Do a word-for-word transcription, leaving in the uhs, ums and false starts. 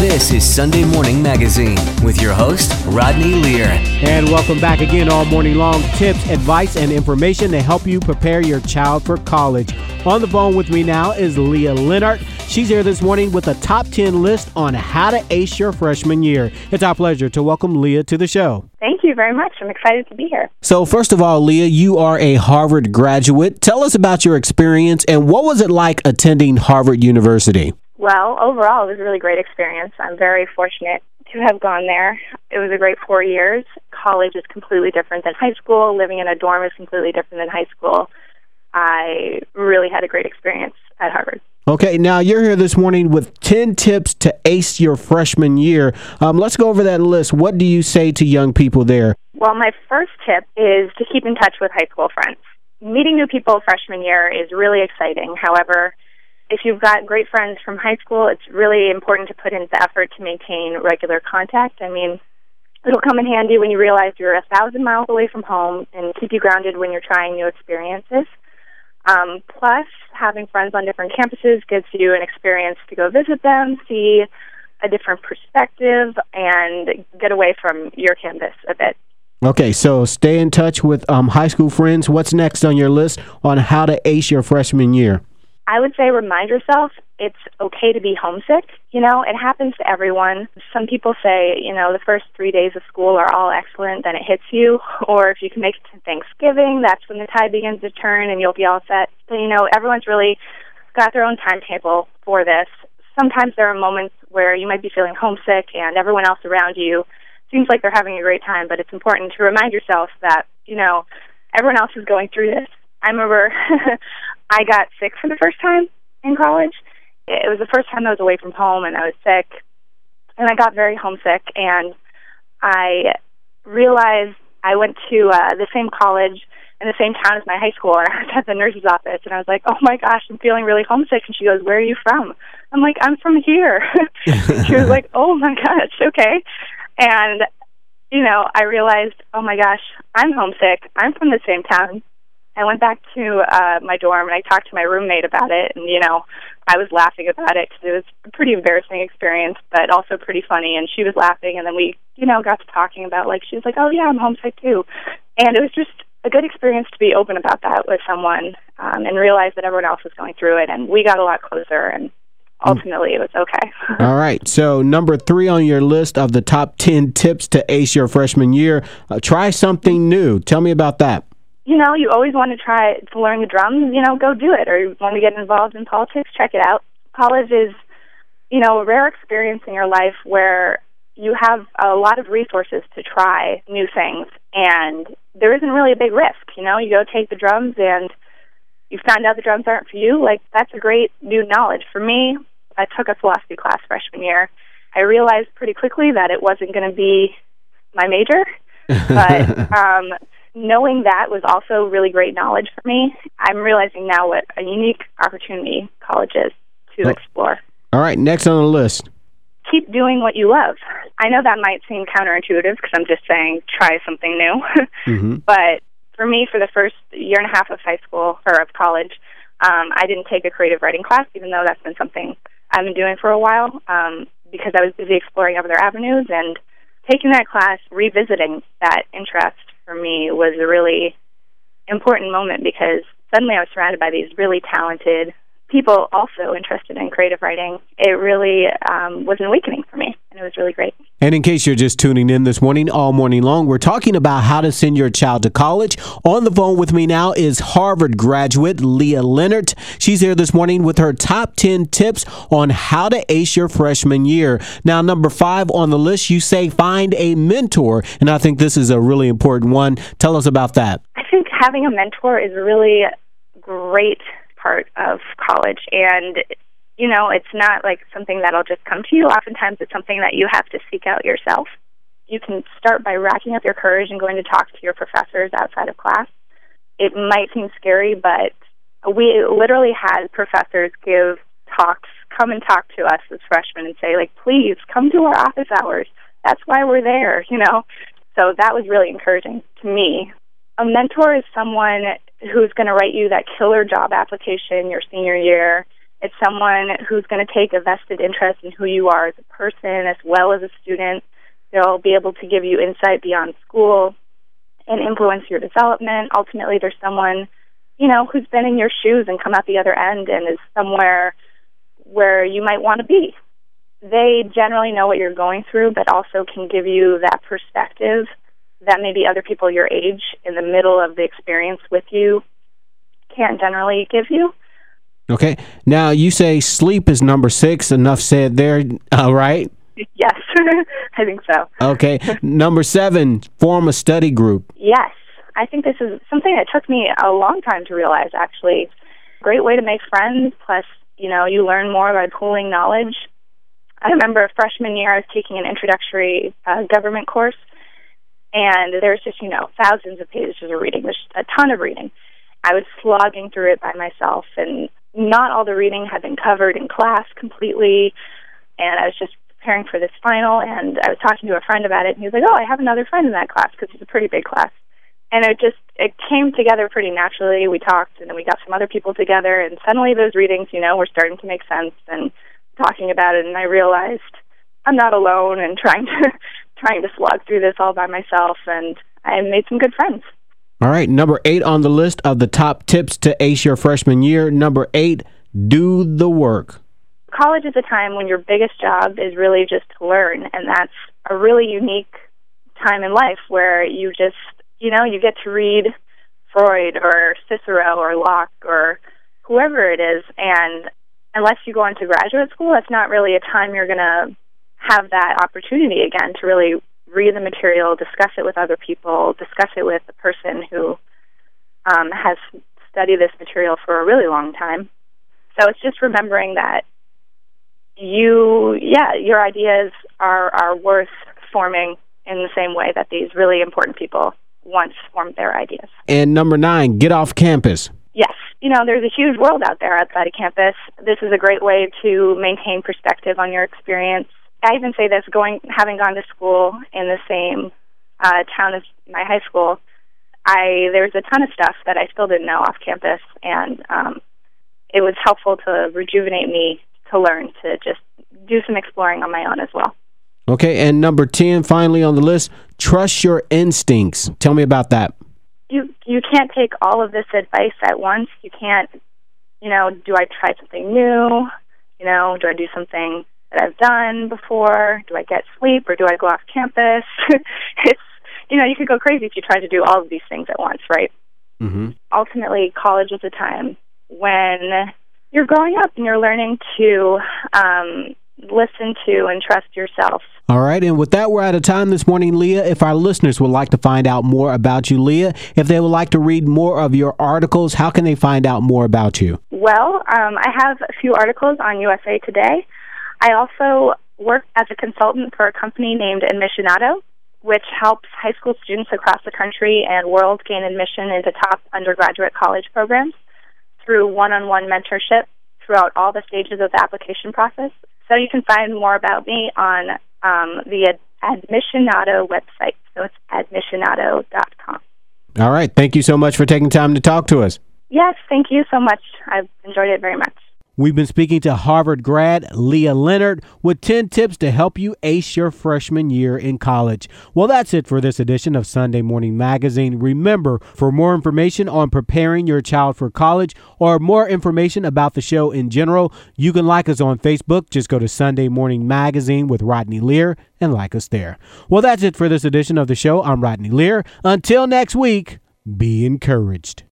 This is Sunday Morning Magazine with your host, Rodney Lear. And welcome back again all morning long. Tips, advice, and information to help you prepare your child for college. On the phone with me now is Leah Leonard. She's here this morning with a top ten list on how to ace your freshman year. It's our pleasure to welcome Leah to the show. Thank you very much. I'm excited to be here. So first of all, Leah, you are a Harvard graduate. Tell us about your experience and what was it like attending Harvard University? Well, overall, it was a really great experience. I'm very fortunate to have gone there. It was a great four years. College is completely different than high school. Living in a dorm is completely different than high school. I really had a great experience at Harvard. Okay, now you're here this morning with ten tips to ace your freshman year. Um, let's go over that list. What do you say to young people there? Well, my first tip is to keep in touch with high school friends. Meeting new people freshman year is really exciting. However, if you've got great friends from high school, it's really important to put in the effort to maintain regular contact. I mean, it'll come in handy when you realize you're a thousand miles away from home and keep you grounded when you're trying new experiences. Um, plus, having friends on different campuses gives you an experience to go visit them, see a different perspective, and get away from your campus a bit. Okay, so stay in touch with um, high school friends. What's next on your list on how to ace your freshman year? I would say remind yourself it's okay to be homesick. You know, it happens to everyone. Some people say, you know, the first three days of school are all excellent, then it hits you. Or if you can make it to Thanksgiving, that's when the tide begins to turn and you'll be all set. So, you know, everyone's really got their own timetable for this. Sometimes there are moments where you might be feeling homesick and everyone else around you seems like they're having a great time, but it's important to remind yourself that, you know, everyone else is going through this. I remember I got sick for the first time in college. It was the first time I was away from home, and I was sick, and I got very homesick, and I realized I went to uh, the same college in the same town as my high school, and I was at the nurse's office, and I was like, oh, my gosh, I'm feeling really homesick, and she goes, where are you from? I'm like, I'm from here. She was like, oh, my gosh, okay. And, you know, I realized, oh, my gosh, I'm homesick. I'm from the same town. I went back to uh, my dorm, and I talked to my roommate about it, and, you know, I was laughing about it because it was a pretty embarrassing experience, but also pretty funny, and she was laughing, and then we, you know, got to talking about, like, she was like, oh, yeah, I'm homesick, too. And it was just a good experience to be open about that with someone um, and realize that everyone else was going through it, and we got a lot closer, and ultimately it was okay. All right, so number three on your list of the top ten tips to ace your freshman year, uh, try something new. Tell me about that. You know, you always want to try to learn the drums, you know, go do it. Or you want to get involved in politics, check it out. College is, you know, a rare experience in your life where you have a lot of resources to try new things, and there isn't really a big risk. You know, you go take the drums, and you find out the drums aren't for you. Like, that's a great new knowledge. For me, I took a philosophy class freshman year. I realized pretty quickly that it wasn't going to be my major, but um knowing that was also really great knowledge for me. I'm realizing now what a unique opportunity college is to oh. explore. All right, next on the list. Keep doing what you love. I know that might seem counterintuitive because I'm just saying try something new. Mm-hmm. But for me, for the first year and a half of high school, or of college, um, I didn't take a creative writing class, even though that's been something I've been doing for a while, um, because I was busy exploring other avenues, and taking that class, revisiting that interest for me was a really important moment because suddenly I was surrounded by these really talented people also interested in creative writing. It really um, was an awakening for me, and it was really great. And in case you're just tuning in this morning, all morning long, we're talking about how to send your child to college. On the phone with me now is Harvard graduate Leah Leonard. She's here this morning with her top ten tips on how to ace your freshman year. Now, number five on the list, you say find a mentor, and I think this is a really important one. Tell us about that. I think having a mentor is a really great part of college, and you know, it's not like something that'll just come to you. Oftentimes it's something that you have to seek out yourself. You can start by racking up your courage and going to talk to your professors outside of class. It might seem scary, but we literally had professors give talks, come and talk to us as freshmen and say, like, please come to our office hours. That's why we're there, you know. So that was really encouraging to me. A mentor is someone who's going to write you that killer job application your senior year It's someone who's going to take a vested interest in who you are as a person as well as a student. They'll be able to give you insight beyond school and influence your development. Ultimately, there's someone, you know, who's been in your shoes and come out the other end and is somewhere where you might want to be. They generally know what you're going through, but also can give you that perspective that maybe other people your age in the middle of the experience with you can't generally give you. Okay. Now, you say sleep is number six. Enough said there, uh, right? Yes, I think so. Okay. Number seven, form a study group. Yes. I think this is something that took me a long time to realize, actually. Great way to make friends, plus, you know, you learn more by pooling knowledge. I remember freshman year I was taking an introductory uh, government course, and there's just, you know, thousands of pages of reading. There's a ton of reading. I was slogging through it by myself, and not all the reading had been covered in class completely, and I was just preparing for this final, and I was talking to a friend about it, and he was like, oh, I have another friend in that class, because it's a pretty big class. And it just, it came together pretty naturally. We talked, and then we got some other people together, and suddenly those readings, you know, were starting to make sense, and talking about it, and I realized I'm not alone and trying to trying to slog through this all by myself, and I made some good friends. All right, number eight on the list of the top tips to ace your freshman year. Number eight, do the work. College is a time when your biggest job is really just to learn, and that's a really unique time in life where you just, you know, you get to read Freud or Cicero or Locke or whoever it is, and unless you go into graduate school, that's not really a time you're going to have that opportunity again to really read the material, discuss it with other people, discuss it with a person who um, has studied this material for a really long time. So it's just remembering that you, yeah, your ideas are, are worth forming in the same way that these really important people once formed their ideas. And number nine, get off campus. Yes. You know, there's a huge world out there outside of campus. This is a great way to maintain perspective on your experience. I even say this, going, having gone to school in the same uh, town as my high school, I there's a ton of stuff that I still didn't know off campus, and um, it was helpful to rejuvenate me to learn to just do some exploring on my own as well. Okay, and number ten, finally on the list, trust your instincts. Tell me about that. You you can't take all of this advice at once. You can't, you know, do I try something new? You know, do I do something that I've done before? Do I get sleep or do I go off campus? It's, you know, you could go crazy if you try to do all of these things at once, right? Mm-hmm. Ultimately, college is a time when you're growing up and you're learning to um, listen to and trust yourself. All right, and with that, we're out of time this morning, Leah. If our listeners would like to find out more about you, Leah, if they would like to read more of your articles, how can they find out more about you? Well, um, I have a few articles on U S A Today. I also work as a consultant for a company named Admissionato, which helps high school students across the country and world gain admission into top undergraduate college programs through one-on-one mentorship throughout all the stages of the application process. So you can find more about me on um, the Admissionato website. So it's admissionato dot com. All right. Thank you so much for taking time to talk to us. Yes, thank you so much. I've enjoyed it very much. We've been speaking to Harvard grad Leah Leonard with ten tips to help you ace your freshman year in college. Well, that's it for this edition of Sunday Morning Magazine. Remember, for more information on preparing your child for college or more information about the show in general, you can like us on Facebook. Just go to Sunday Morning Magazine with Rodney Lear and like us there. Well, that's it for this edition of the show. I'm Rodney Lear. Until next week, be encouraged.